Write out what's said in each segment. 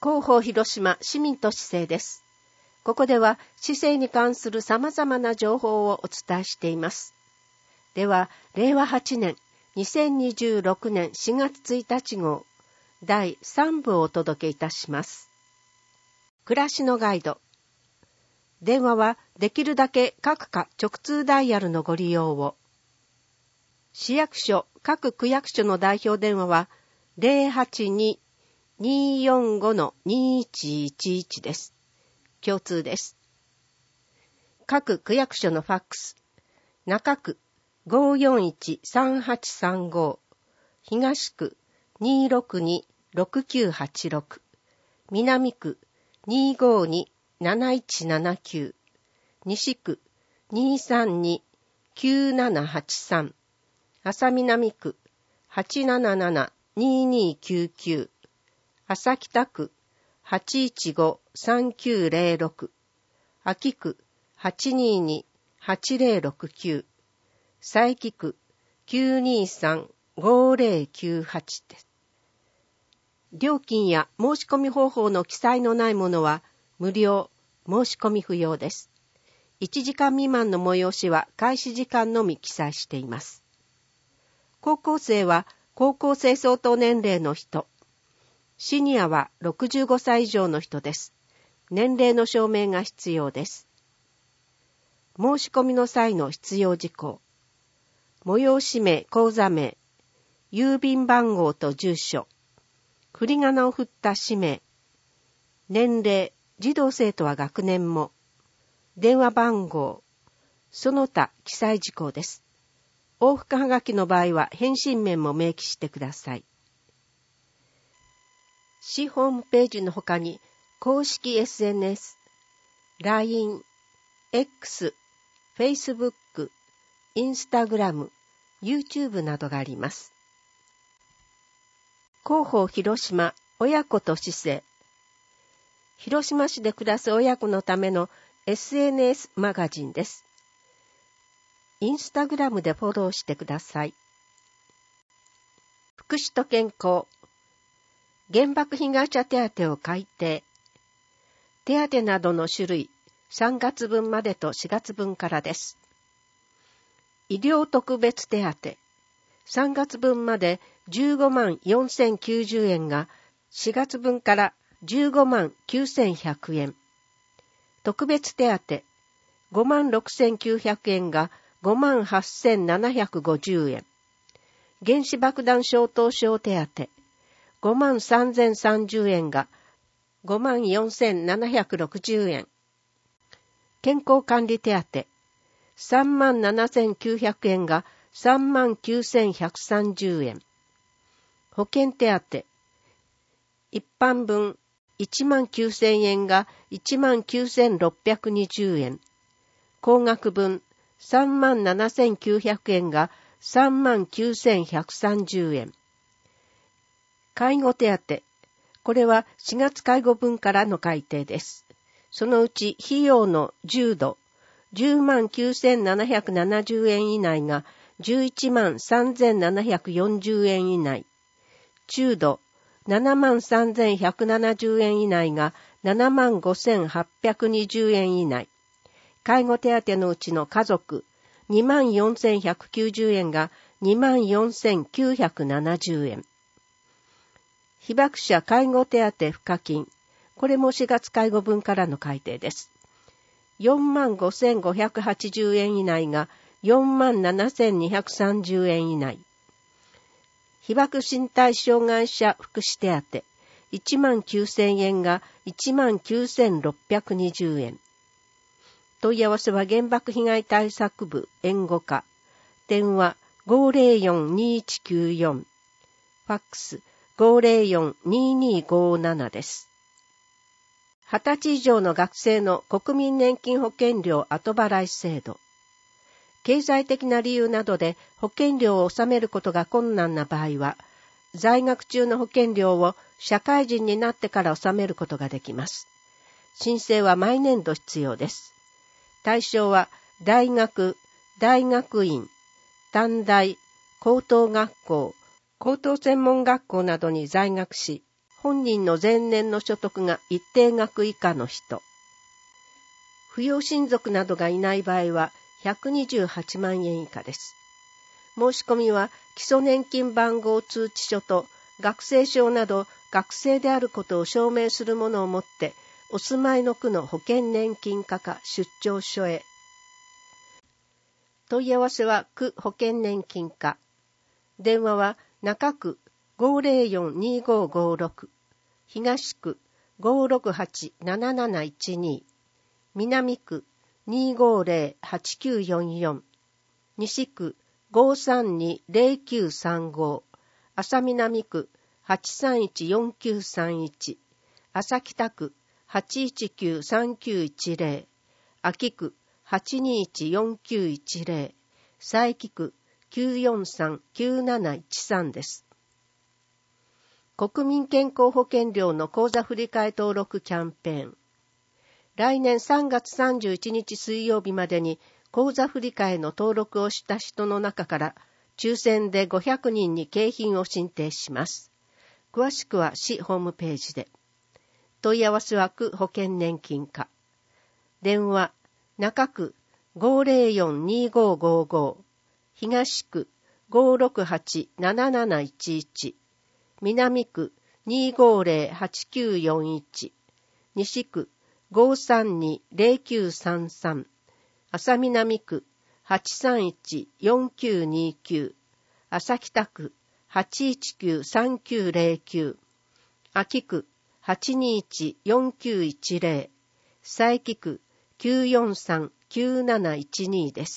広報広島市民と市政です。ここでは市政に関する様々な情報をお伝えしています。では、令和8年2026年4月1日号第3部をお届けいたします。暮らしのガイド。電話はできるだけ各課直通ダイヤルのご利用を。市役所各区役所の代表電話は 082-245-2111 です。共通です。各区役所のファックス。中区 541-3835、東区 262-6986、南区 252-7179、西区 232-9783、安佐南区 877-2299、安佐北区 815-3906、安芸区 822-8069、佐伯区 923-5098 です。料金や申し込み方法の記載のないものは無料、申し込み不要です。1時間未満の催しは開始時間のみ記載しています。高校生は高校生相当年齢の人。シニアは65歳以上の人です。年齢の証明が必要です。申し込みの際の必要事項。催し名、口座名、郵便番号と住所、振り仮名を振った氏名、年齢、児童生徒は学年も、電話番号、その他記載事項です。往復はがきの場合は返信面も明記してください。市ホームページの他に公式 SNS、LINE、X、Facebook、Instagram、YouTube などがあります。広報広島親子と市政。広島市で暮らす親子のための SNS マガジンです。インスタグラムでフォローしてください。福祉と健康。原爆被害者手当を改定。手当などの種類、3月分までと4月分からです。医療特別手当。3月分まで15万4090円が4月分から15万9100円。特別手当5万6900円が5万8750円。原子爆弾消灯症手当5万3030円が5万4760円。健康管理手当3万7900円が3万9130円。保険手当一般分1万9000円が1万9620円。高額分3万7900円が3万9130円。介護手当。これは4月介護分からの改定です。そのうち費用の重度、10万9770円以内が11万3740円以内。中度、7万3170円以内が7万5820円以内。介護手当のうちの家族、2万4190円が2万4970円。被爆者介護手当賦課金。これも4月介護分からの改定です。4万5580円以内が4万7230円以内。被爆身体障害者福祉手当。1万9000円が1万9620円。問い合わせは原爆被害対策部援護課。電話 504-2194。ファックス 504-2257 です。20歳以上の学生の国民年金保険料後払い制度。経済的な理由などで保険料を納めることが困難な場合は、在学中の保険料を社会人になってから納めることができます。申請は毎年度必要です。対象は大学、大学院、短大、高等学校、高等専門学校などに在学し、 本人の前年の所得が一定額以下の人。扶養親族などがいない場合は128万円以下です。申し込みは基礎年金番号通知書と学生証など学生であることを証明するものを持ってお住まいの区の保険年金課か出張所へ。問い合わせは区保険年金課。電話は中区 504-2556、東区 568-7712、南区 250-8944、西区 532-0935、朝南区 831-4931、朝北区 819-3910、秋区 821-4910、佐伯区 943-9713 です。国民健康保険料の口座振替登録キャンペーン。来年3月31日水曜日までに口座振替の登録をした人の中から抽選で500人に景品を進呈します。詳しくは市ホームページで。問い合わせは区保険年金課。電話、中区 504-2555、東区 568-7711、南区 250-8941、西区 532-0933、朝南区 831-4929、朝北区 819-3909、秋区 821-4910、佐伯区 943-9712 です。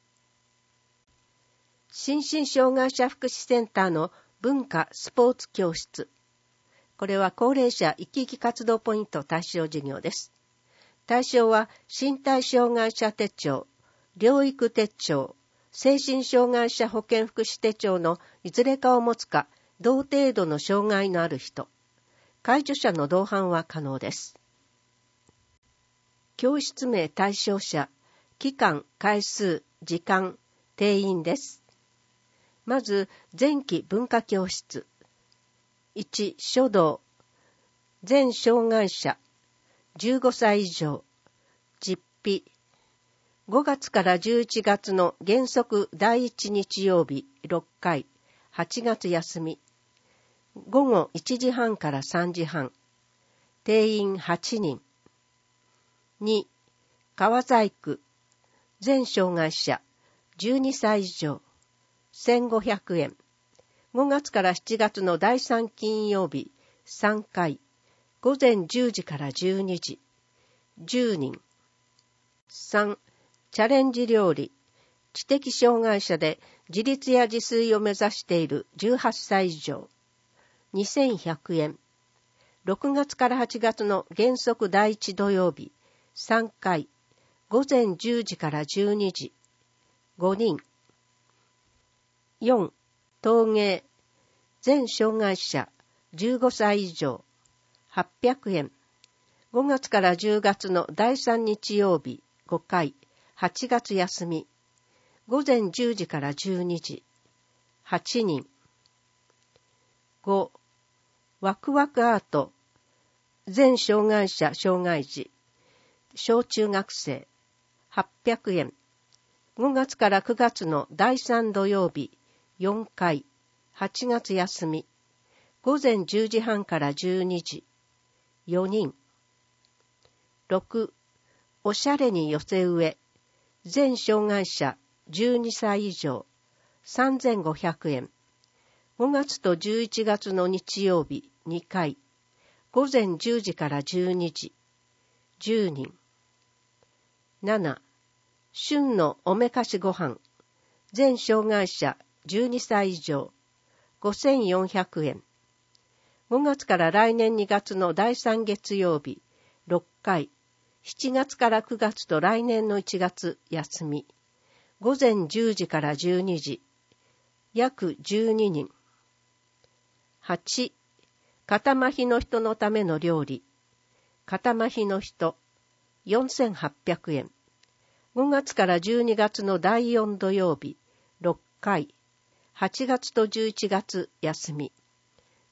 心身障害者福祉センターの文化スポーツ教室。これは高齢者生き生き活動ポイント対象事業です。対象は身体障害者手帳、療育手帳、精神障害者保健福祉手帳のいずれかを持つか、同程度の障害のある人。介助者の同伴は可能です。教室名対象者、期間、回数、時間、定員です。まず、前期文化教室。1、書道。全障害者。15歳以上。実費。5月から11月の原則第1日曜日6回。8月休み。午後1時半から3時半。定員8人。2、川細工。全障害者。12歳以上。1500円。5月から7月の第3金曜日3回。午前10時から12時。10人。3、チャレンジ料理。知的障害者で自立や自炊を目指している18歳以上。2100円。6月から8月の原則第1土曜日3回。午前10時から12時。5人。4、陶芸。全障害者15歳以上。800円。5月から10月の第3日曜日5回。8月休み。午前10時から12時。8人。5、ワクワクアート。全障害者障害児。小中学生。800円。5月から9月の第3土曜日4回。8月休み。午前10時半から12時。4人。6、おしゃれに寄せ植え。全障害者12歳以上。3500円。5月と11月の日曜日2回。午前10時から12時。10人。7、旬のおめかしご飯。全障害者12歳以上。5400円。5月から来年2月の第3月曜日6回。7月から9月と来年の1月休み。午前10時から12時。約12人。8、肩麻痺の人のための料理。肩麻痺の人。4800円。5月から12月の第4土曜日6回。8月と11月休み。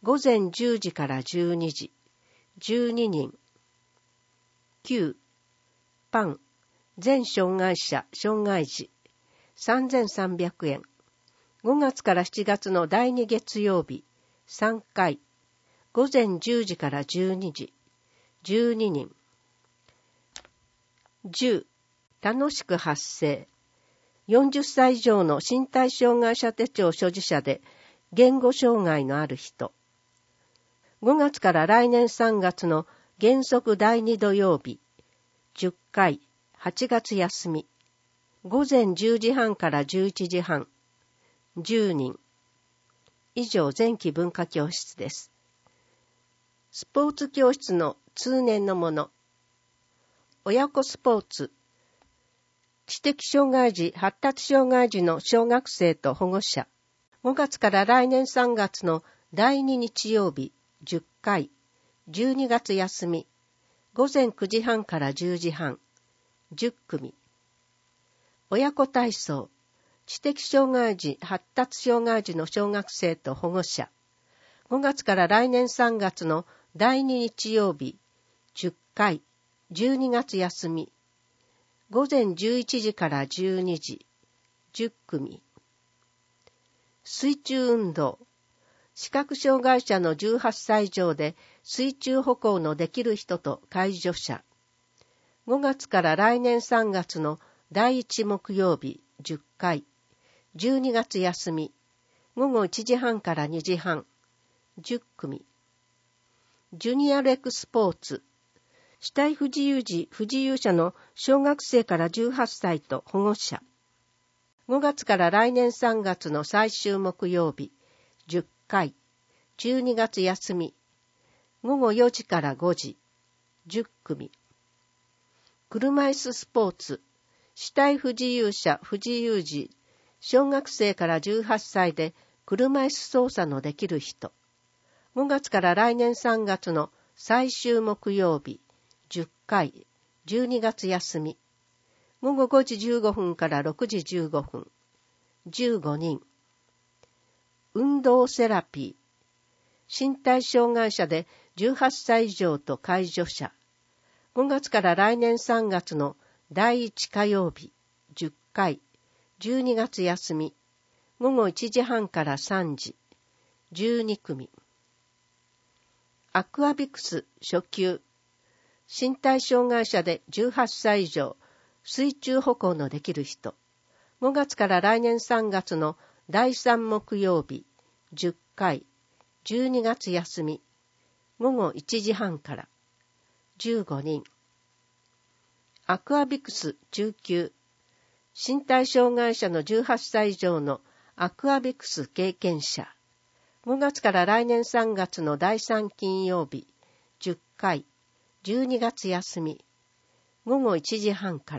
午前10時から12時、12人。9、パン、全障害者、障害児、3300円。5月から7月の第2月曜日、3回、午前10時から12時、12人。10、楽しく発声。40歳以上の身体障害者手帳所持者で言語障害のある人。5月から来年3月の原則第2土曜日、10回、8月休み。午前10時半から11時半、10人。以上、前期文化教室です。スポーツ教室の通年のもの。親子スポーツ。知的障害児、発達障害児の小学生と保護者。5月から来年3月の第2日曜日、10回、12月休み。午前9時半から10時半、10組。親子体操。知的障害児、発達障害児の小学生と保護者。5月から来年3月の第2日曜日、10回、12月休み。午前11時から12時、10組。水中運動。視覚障害者の18歳以上で水中歩行のできる人と介助者。5月から来年3月の第1木曜日、10回。12月休み。午後1時半から2時半。10組。ジュニアレッグスポーツ。肢体不自由児、不自由者の小学生から18歳と保護者。5月から来年3月の最終木曜日、10回。12月休み。午後4時から5時。10組。車椅子スポーツ。肢体不自由者、不自由児、小学生から18歳で車椅子操作のできる人。5月から来年3月の最終木曜日、10回、12月休み。午後5時15分から6時15分。15人。運動セラピー。身体障害者で18歳以上と介助者。5月から来年3月の第1火曜日、10回、12月休み。午後1時半から3時。12組。アクアビクス初級。身体障害者で18歳以上、水中歩行のできる人。5月から来年3月の第3木曜日、10回、12月休み。午後1時半から。15人。アクアビクス中級。身体障害者の18歳以上のアクアビクス経験者。5月から来年3月の第3金曜日、10回、12月休み。午後1時半から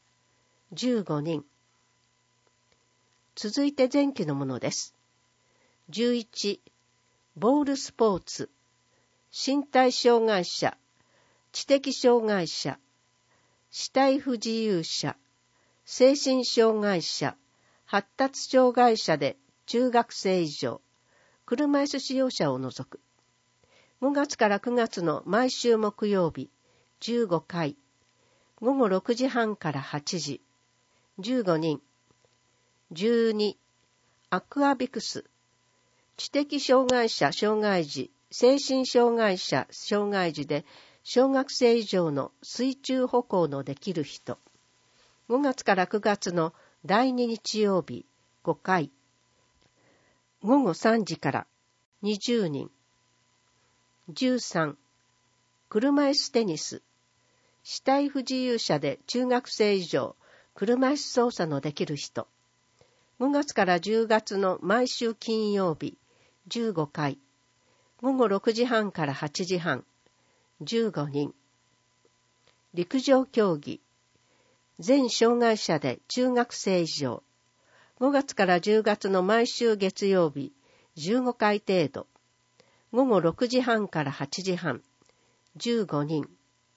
。15人。続いて前期のものです。11、ボールスポーツ。身体障害者、知的障害者、肢体不自由者、精神障害者、発達障害者で中学生以上、車椅子使用者を除く。5月から9月の毎週木曜日、15回。午後6時半から8時。15人。12、アクアビクス。知的障害者、障害児、精神障害者、障害児で小学生以上の水中歩行のできる人。5月から9月の第2日曜日、5回。午後3時から20人。13、車椅子テニス。肢体不自由者で中学生以上、車椅子操作のできる人。5月から10月の毎週金曜日、15回。午後6時半から8時半。15人。陸上競技。全障害者で中学生以上。5月から10月の毎週月曜日、15回程度。午後6時半から8時半。15人。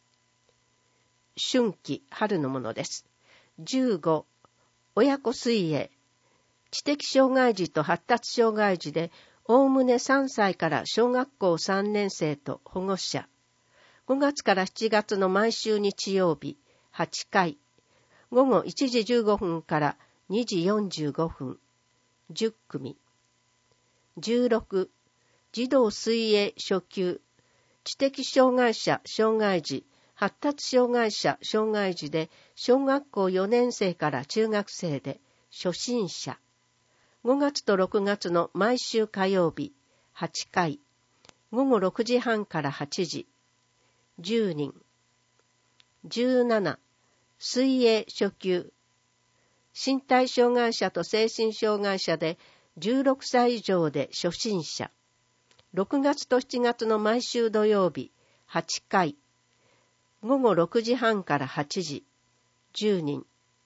春季、春のものです。15、親子水泳。知的障害児と発達障害児でおおむね3歳から小学校3年生と保護者。5月から7月の毎週日曜日、8回。午後1時15分から2時45分、10組。16、児童水泳初級。知的障害者、障害児、発達障害者、障害児で、小学校4年生から中学生で、初心者。5月と6月の毎週火曜日、8回。午後6時半から8時。10人。17、水泳初級。身体障害者と精神障害者で、16歳以上で初心者。6月と7月の毎週土曜日、8回。午後6時半から8時。10人。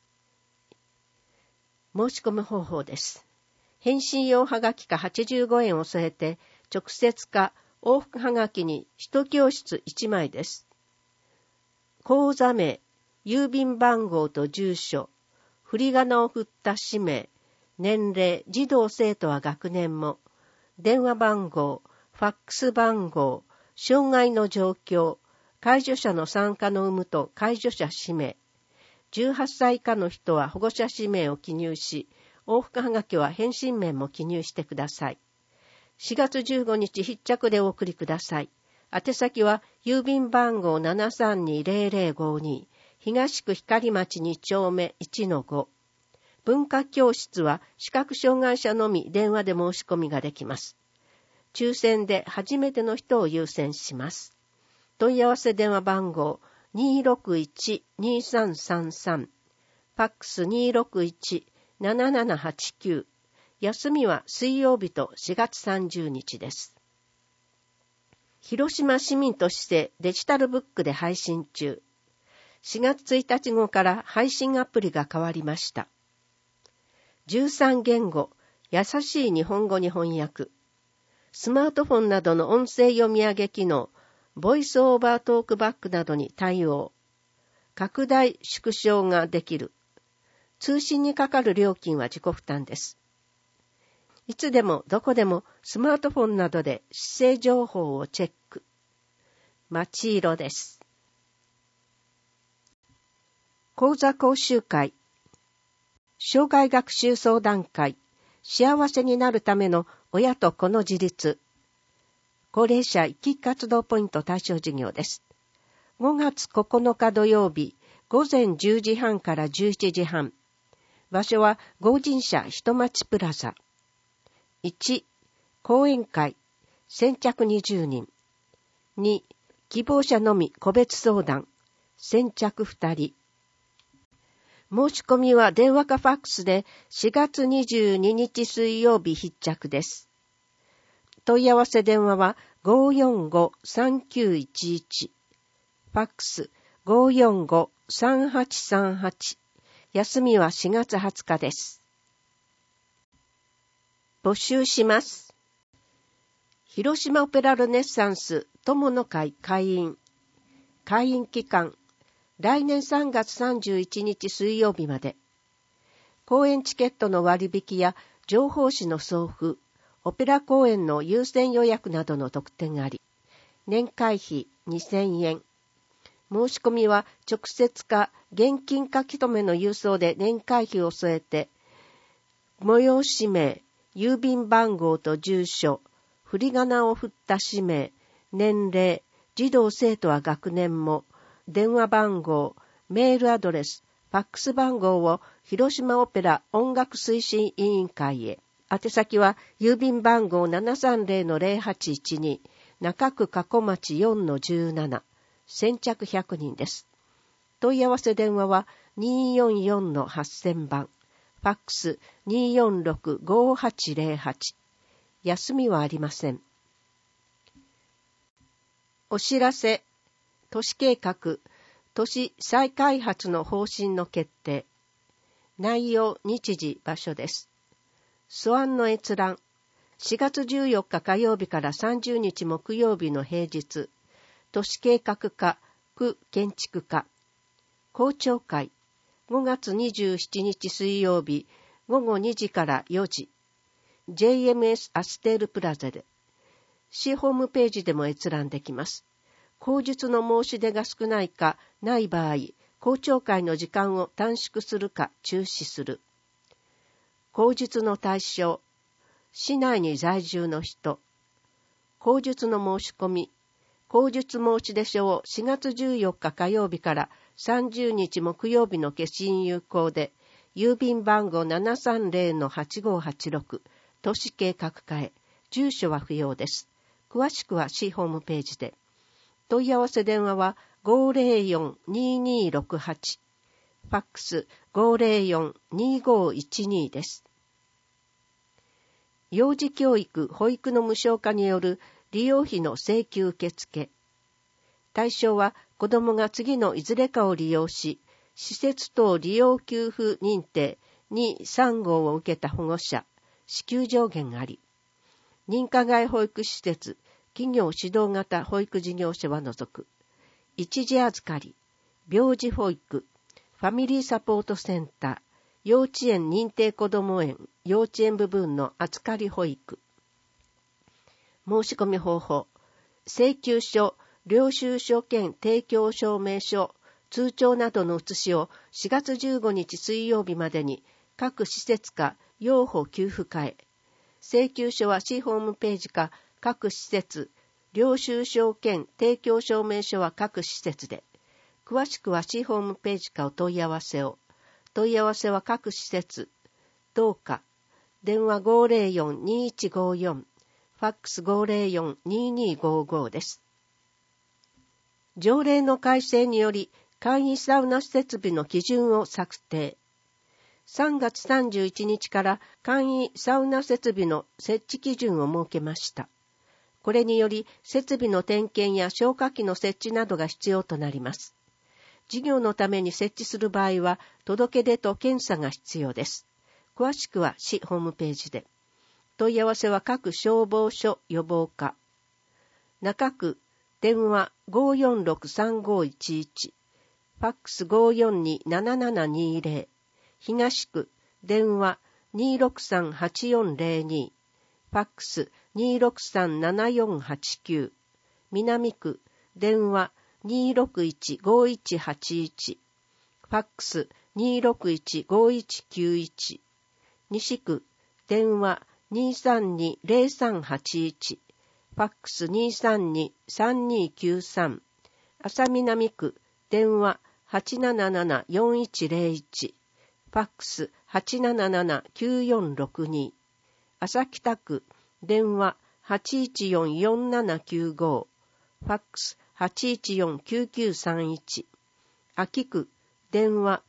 申し込む方法です。返信用はがきか85円を添えて、直接か往復はがきに1教室1枚です。口座名、郵便番号と住所、振り仮名を振った氏名、年齢、児童生徒は学年も、電話番号、ファックス番号、障害の状況、介助者の参加の有無と介助者氏名、18歳以下の人は保護者氏名を記入し、往復はがきは返信面も記入してください。4月15日必着でお送りください。宛先は郵便番号 7320052 東区光町2丁目 1-5。文化教室は視覚障害者のみ電話で申し込みができます。抽選で初めての人を優先します。問い合わせ電話番号 261-2333。ファックス 261-7789。休みは水曜日と4月30日です。広島市民としてデジタルブックで配信中。4月1日号から配信アプリが変わりました。13言語、優しい日本語に翻訳。スマートフォンなどの音声読み上げ機能、ボイスオーバートークバックなどに対応。拡大縮小ができる。通信にかかる料金は自己負担です。いつでもどこでもスマートフォンなどで姿勢情報をチェック。町色です。講座講習会。障害学習相談会。幸せになるための親と子の自立。高齢者一気活動ポイント対象事業です。5月9日土曜日、午前10時半から11時半。場所は合人社人町プラザ。1、講演会、先着20人。2、希望者のみ個別相談、先着2人。申し込みは電話かファックスで4月22日水曜日必着です。問い合わせ電話は 545-3911。ファックス 545-3838。休みは4月20日です。募集します。広島オペラルネッサンス友の会会員。会員期間、来年3月31日水曜日まで。公演チケットの割引や情報誌の送付、オペラ公演の優先予約などの特典があり、年会費2000円。申し込みは直接か現金書き留めの郵送で年会費を添えて、催し名、郵便番号と住所、振り仮名を振った氏名、年齢、児童生徒は学年も、電話番号、メールアドレス、ファックス番号を広島オペラ音楽推進委員会へ。宛先は郵便番号 730-0812 中区加古町 4-17 先着100人です。問い合わせ電話は 244-8000 番。ファックス 246-5808。休みはありません。お知らせ。都市計画、都市再開発の方針の決定。内容、日時、場所です。素案の閲覧。4月14日火曜日から30日木曜日の平日。都市計画課、区建築課。公聴会。5月27日水曜日、午後2時から4時。 JMS アステールプラザで、市ホームページでも閲覧できます。口述の申し出が少ないかない場合、公聴会の時間を短縮するか中止する。口述の対象、市内に在住の人。口述の申し込み、口述申し出書を4月14日火曜日から30日木曜日の消印有効で、郵便番号 730-8586、都市計画課へ、住所は不要です。詳しくは市ホームページで。問い合わせ電話は 504-2268、ファックス 504-2512 です。幼児教育・保育の無償化による利用費の請求受付。対象は子どもが次のいずれかを利用し、施設等利用給付認定2、3号を受けた保護者、支給上限あり。認可外保育施設、企業指導型保育事業者は除く。一時預かり、病児保育、ファミリーサポートセンター、幼稚園認定こども園、幼稚園部分の預かり保育。申し込み方法、請求書、領収書兼提供証明書、通帳などの写しを4月15日水曜日までに各施設か幼保給付課へ。請求書は市ホームページか各施設、領収書兼提供証明書は各施設で。詳しくは市ホームページかお問い合わせを。問い合わせは各施設、どうか、電話 504-2154、ファックス 504-2255 です。条例の改正により、簡易サウナ設備の基準を策定。3月31日から簡易サウナ設備の設置基準を設けました。これにより、設備の点検や消火器の設置などが必要となります。事業のために設置する場合は、届け出と検査が必要です。詳しくは市ホームページで。問い合わせは各消防署予防課。中区、電話 546-3511、ファックス 542-7720、東区、電話 263-8402、ファックス 263-7489、南区、電話261-5181、ファックス 261-5191、西区、電話 232-0381、ファックス 232-3293、浅南区、電話 877-4101、ファックス 877-9462、朝北区、電話 814-4795、ファックス 814-9931、秋区、電話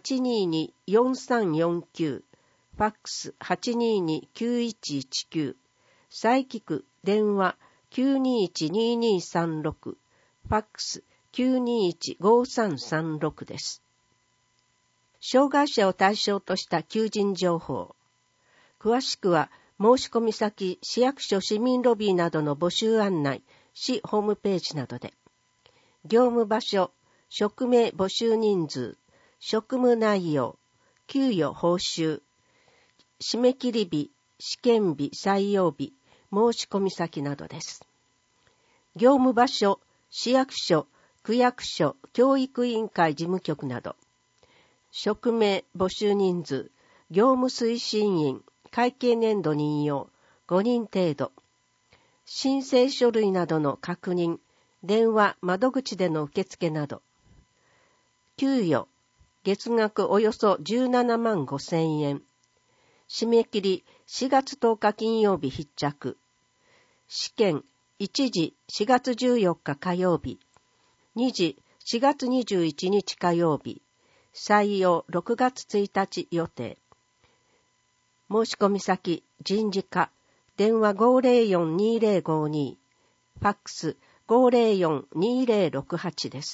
822-4349、ファックス 822-9119、佐伯区、電話 921-2236、ファックス 921-5336 です。障害者を対象とした求人情報。詳しくは、申し込み先、市役所市民ロビーなどの募集案内、市ホームページなどで。業務場所、職名募集人数、職務内容、給与報酬、締め切り日、試験日、採用日、申し込み先などです。業務場所、市役所、区役所、教育委員会事務局など。職名募集人数、業務推進員、会計年度任用、5人程度。申請書類などの確認、電話、窓口での受付など。給与、月額およそ17万5千円。締め切り、4月10日金曜日必着。試験、1時4月14日火曜日。2時4月21日火曜日。採用6月1日予定。申し込み先、人事課、電話 504-2052、ファックス 504-2068 です。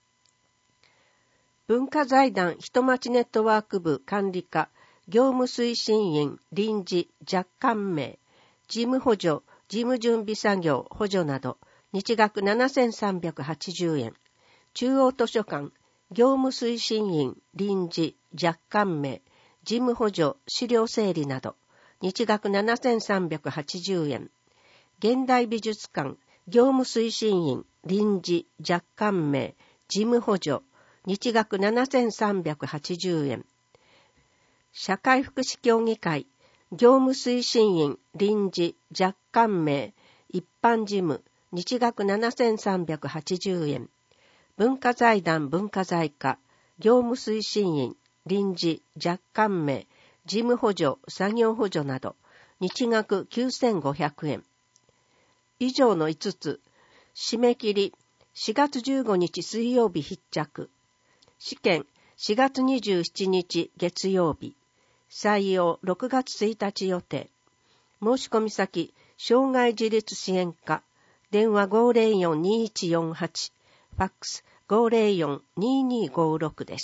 文化財団人町ネットワーク部管理課、業務推進員、臨時、若干名、事務補助、事務準備作業、補助など、日額7380円。中央図書館、業務推進員、臨時、若干名、事務補助、資料整理など、 日額7380円。現代美術館、業務推進員、臨時、若干名、事務補助、日額7380円。社会福祉協議会、業務推進員、臨時、若干名、一般事務、日額7380円。文化財団文化財課、業務推進員、臨時、若干名、事務補助、作業補助など、日額9500円。以上の5つ、締め切り、4月15日水曜日必着。試験、4月27日月曜日。採用、6月1日予定。申し込み先、障害自立支援課、電話504-2148、ファックス504-2256です。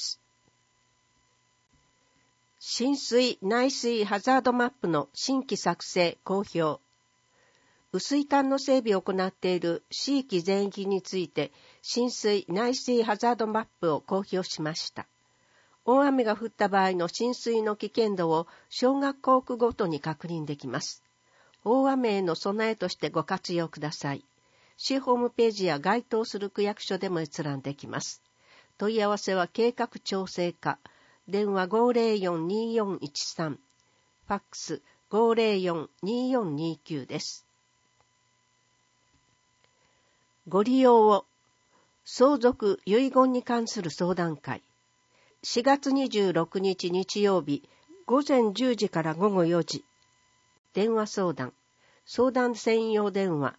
浸水内水ハザードマップの新規作成公表。雨水管の整備を行っている地域全域について浸水内水ハザードマップを公表しました。大雨が降った場合の浸水の危険度を小学校区ごとに確認できます。大雨への備えとしてご活用ください。市ホームページや該当する区役所でも閲覧できます。問い合わせは計画調整課、電話504-2413、ファックス504-2429です。ご利用を、相続遺言に関する相談会。4月26日日曜日、午前10時から午後4時。電話相談。相談専用電話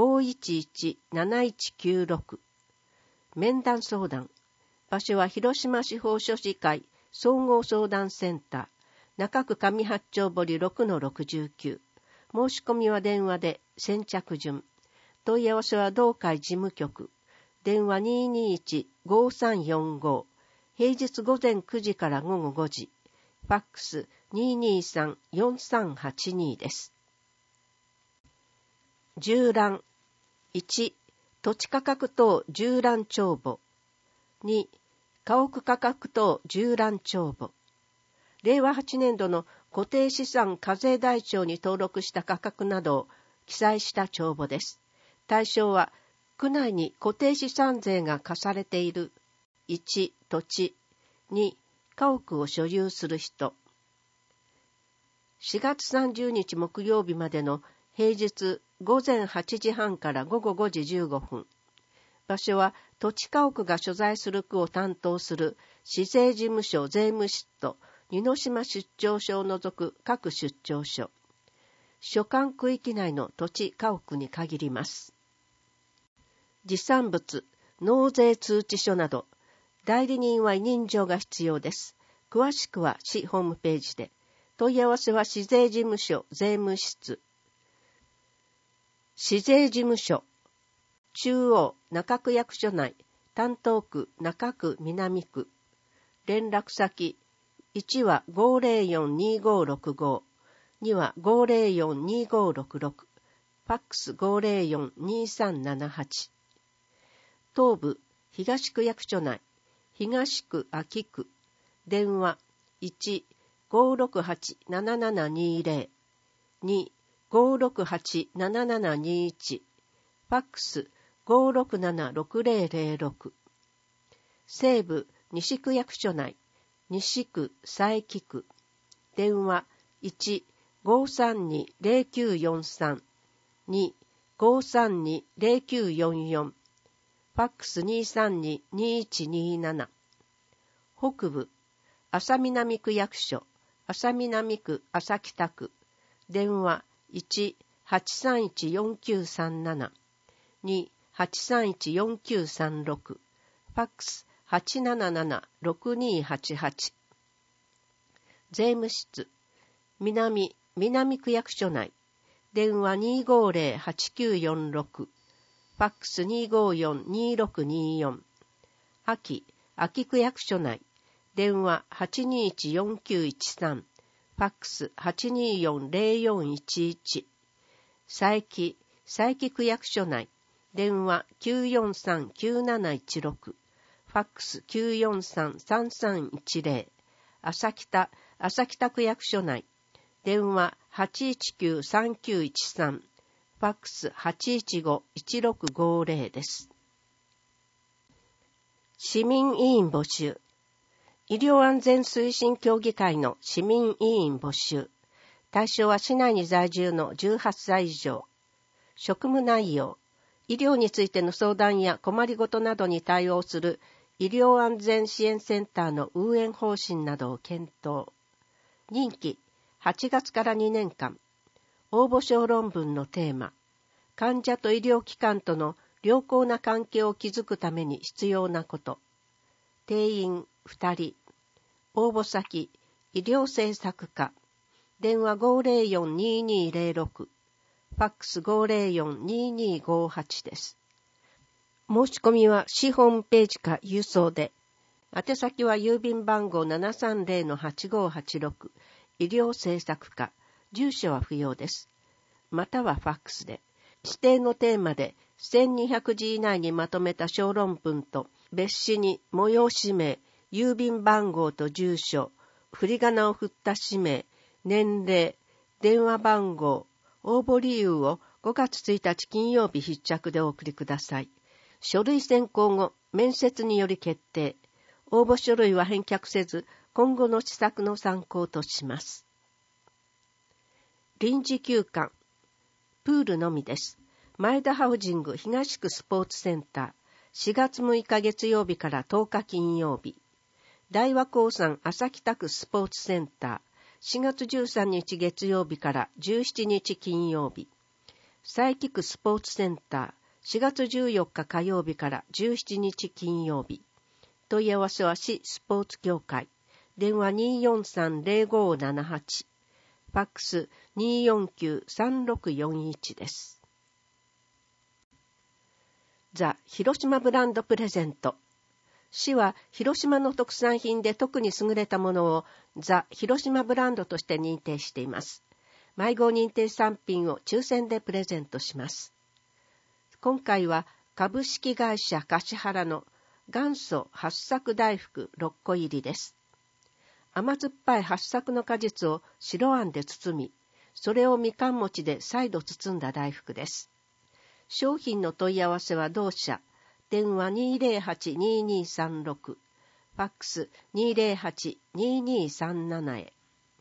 511-7196。面談相談。場所は広島司法書士会総合相談センター、中区上八丁堀 6-69。申し込みは電話で先着順。問い合わせは同会事務局。電話221-5345。平日午前9時から午後5時。ファックス223-4382です。縦覧。1、土地価格等縦覧帳簿。2、家屋価格等縦覧帳簿。令和8年度の固定資産課税台帳に登録した価格などを記載した帳簿です。対象は、区内に固定資産税が課されている1、土地、2、家屋を所有する人。4月30日木曜日までの平日午前8時半から午後5時15分。場所は土地家屋が所在する区を担当する市税事務所税務室と似島出張所を除く各出張所。所管区域内の土地家屋に限ります。持産物、納税通知書など、代理人は委任状が必要です。詳しくは市ホームページで。問い合わせは市税事務所税務室。市税事務所。中央中区役所内、担当区中区南区。連絡先、1は504-2565、2は504-2566、ファックス504-2378。東部東区役所内、東区秋区、電話 1-568-7720、2-568-7721、ファックス567-6006。西部西区役所内、西区佐伯区、電話 1-532-0943、2-532-0944、ファックス232-2127。北部、安佐南区役所、安佐南区安佐北区、電話 1-831-4937、2-831-4936、ファックス877-6288。税務室、南区役所内、電話250-8946、ファックス254-2624。秋区役所内、電話821-4913、ファックス824-0411。佐伯区役所内、電話943-9716、ファックス943-3310。朝北区役所内、 電話 819-3913、ファックス 815-1650 です。市民委員募集。医療安全推進協議会の市民委員募集。対象は市内に在住の18歳以上。職務内容。医療についての相談や困りごとなどに対応する医療安全支援センターの運営方針などを検討。任期8月から2年間。応募小論文のテーマ。患者と医療機関との良好な関係を築くために必要なこと。定員2人。応募先、医療政策課。電話 504-2206。ファックス 504-2258 です。申し込みは市ホームページか郵送で。宛先は郵便番号 730-8586。医療政策課。住所は不要です。またはファックスで。指定のテーマで1200字以内にまとめた小論文と別紙に催し名、郵便番号と住所、振り仮名を振った氏名、年齢、電話番号、応募理由を5月1日金曜日必着でお送りください。書類選考後、面接により決定。応募書類は返却せず、今後の施策の参考とします。臨時休館。プールのみです。前田ハウジング東区スポーツセンター。4月6日月曜日から10日金曜日。大和鉱山朝北区スポーツセンター。4月13日月曜日から17日金曜日。佐伯区スポーツセンター。4月14日火曜日から17日金曜日。問い合わせは市スポーツ協会。電話 243-0578。ファックス 249-3641 です。ザ・広島ブランドプレゼント。市は広島の特産品で特に優れたものをザ・広島ブランドとして認定しています。迷子認定産品を抽選でプレゼントします。今回は株式会社橿原の元祖八朔大福6個入りです。甘酸っぱい八朔の果実を白あんで包み、それをみかん餅で再度包んだ大福です。商品の問い合わせは同社、電話 208-2236、ファックス 208-2237 へ。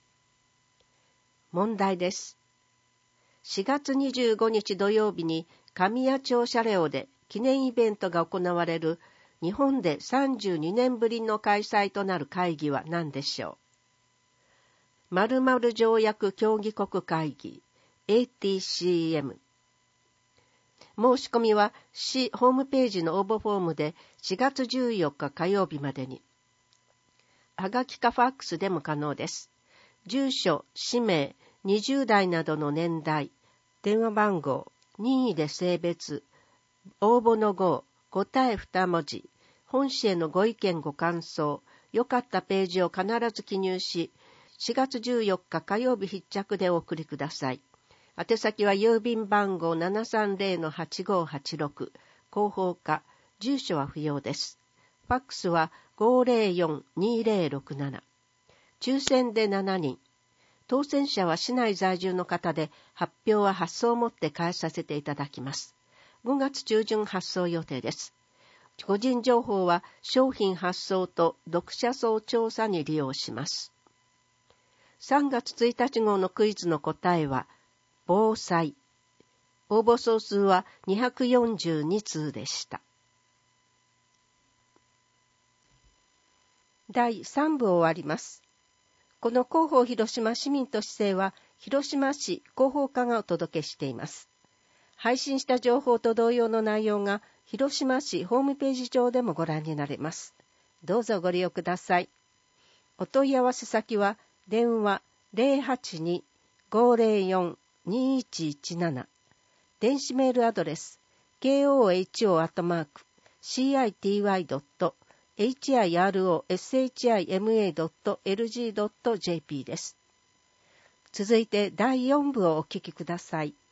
問題です。4月25日土曜日に神谷町シャレオで記念イベントが行われる日本で32年ぶりの開催となる会議は何でしょう。〇〇条約協議国会議 ATCM。申し込みは市ホームページの応募フォームで4月14日火曜日までに。はがきかファックスでも可能です。住所、氏名、20代などの年代、電話番号、任意で性別、応募の号、答え2文字、本誌へのご意見ご感想、よかったページを必ず記入し、4月14日火曜日必着でお送りください。宛先は郵便番号 730-8586、広報課、住所は不要です。ファックスは 504-2067。抽選で7人。当選者は市内在住の方で、発表は発送をもって返させていただきます。5月中旬発送予定です。個人情報は商品発送と読者層調査に利用します。3月1日号のクイズの答えは、防災。応募総数は242通でした。第3部終わります。この広報広島市民と市政は、広島市広報課がお届けしています。配信した情報と同様の内容が、広島市ホームページ上でもご覧になれます。どうぞご利用ください。お問い合わせ先は、電話 082-504-2117。電子メールアドレス koho@hiro-shima.lg.jp です。続いて第4部をお聞きください。